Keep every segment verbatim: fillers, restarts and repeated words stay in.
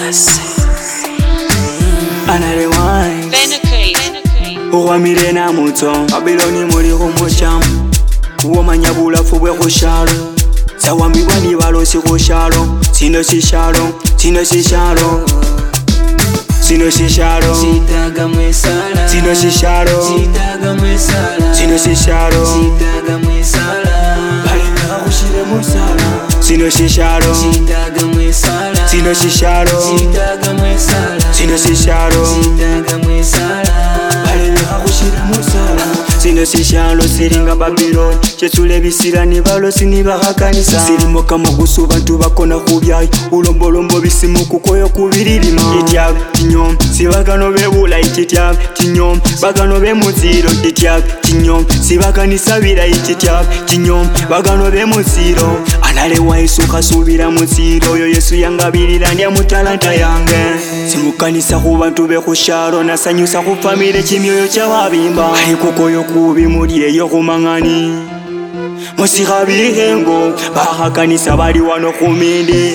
Another wine Uwamire na muto Babyloni muri kumuchamu Uwamanya bulafu bwe kushalo Sawambibwa ni balosi kushalo Sino shishalo, sino shishalo Sino shishalo Sitaga mwesala Sino shishalo Sitaga mwesala Sino shishalo Sitaga mwesala Balinga kushire musala Sino shishalo Sitaga mwesala Sino shishalo Sitaga mwesala Sino shishalo Sitaga mwesala Balinga kushire musala Sino shishalo siringa Babylon Chesule bisira ni balosi ni bakakanisa Sirimo kama gusu bantu bakona kubyayi Ulombolombo bisimu kukoyo kubiririma Ityab tinyom sibagano bebula ikityab tinyom Bagano be muziro ityab tinyom Sibakanisa bira ikityab tinyom Bagano be muziro Anale waisuka subira muziro Yo Yesu yangabirira ndya mutalanta yange Simukanisa ku bantu be kusharo Nasanyusa ku famile kimyoyo kyababimba Ali kukoyo kubi muri eyo kumangani Musika bihengo Bakakanisa bali wano kumindi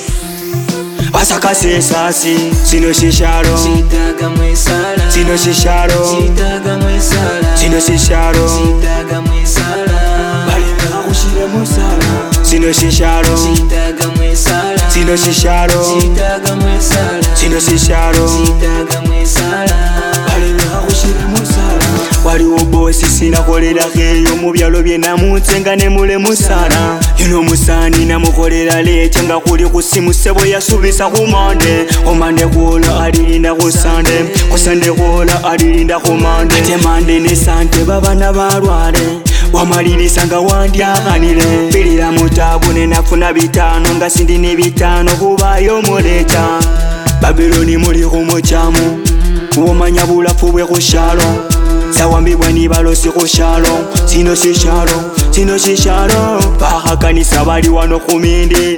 Basakase sasi Sino shisharo Sitaga mwesala Sino shisharo Sitaga mwesala Sino shisharo Sitaga mwesala Balinga kushire musala Sino shisharo Sitaga mwesala Sino shisharo Sitaga mwesala Sino shisharo Sitaga mwesala Balinga kushire musala Waliwo bosi sinakolera keyo mu byalo bye namutse nga ne mule musala Yuno musani namukolera leke nga kuli ku simu sebo yasubisa ku Monday Omande kola alirinda ku Sunday Ku Sunday kola alirinda ku Monday Ate Monday ne Sante babana balwale Wamalirisa nga wandyaganire Birira mutabu ne nafuna bitano nga sindi ne bitano kubayo muleta Babyloni muli kumuchamu Uwamanya bulafu bwe kushalo Sawambibwa ni balosi kushalo Sino shishalo, sino shishalo Bakakanisa bali wano kumindi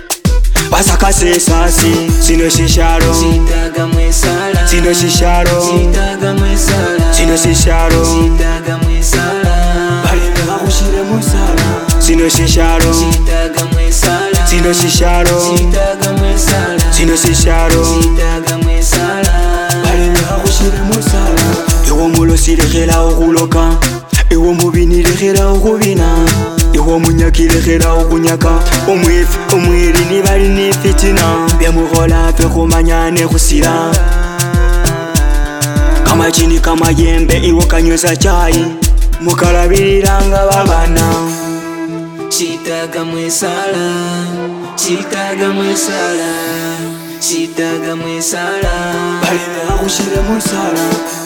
Basakase sasi Sino shishalo Sitaga mwesala Sino shishalo Sitaga mwesala Sino shishalo Sitaga mwesala Balinga kushire musala Sino shishalo Sitaga mwesala Sino shishalo Sitaga mwesala Sino shishalo Sitaga mwesala Balinga kushire musala Iwo mulosi lekera okuloka Iwo mubini lekera okubina Iwo munyaki lekera okunyaka Omwifi omwiri nibali ni fitina Byamukola fe kumanya ne kusira Kama chini kama yembe iwo kanyoza chai Mukalabiranga babana Sitaga mwesala Sitaga mwesala Sitaga mwesala Balinga kushire musala